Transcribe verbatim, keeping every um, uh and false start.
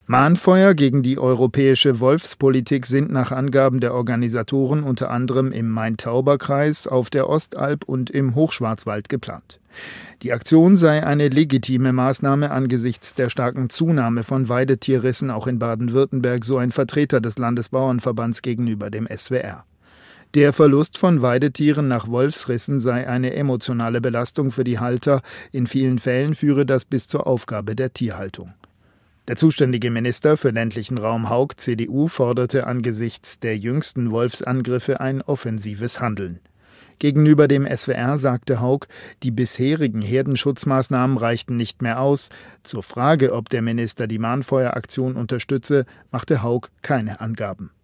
Mahnfeuer gegen die europäische Wolfspolitik sind nach Angaben der Organisatoren unter anderem im Main-Tauber-Kreis, auf der Ostalb und im Hochschwarzwald geplant. Die Aktion sei eine legitime Maßnahme angesichts der starken Zunahme von Weidetierrissen auch in Baden-Württemberg, so ein Vertreter des Landesbauernverbands gegenüber dem S W R. Der Verlust von Weidetieren nach Wolfsrissen sei eine emotionale Belastung für die Halter. In vielen Fällen führe das bis zur Aufgabe der Tierhaltung. Der zuständige Minister für ländlichen Raum Hauck, C D U, forderte angesichts der jüngsten Wolfsangriffe ein offensives Handeln. Gegenüber dem S W R sagte Hauck, die bisherigen Herdenschutzmaßnahmen reichten nicht mehr aus. Zur Frage, ob der Minister die Mahnfeueraktion unterstütze, machte Hauck keine Angaben.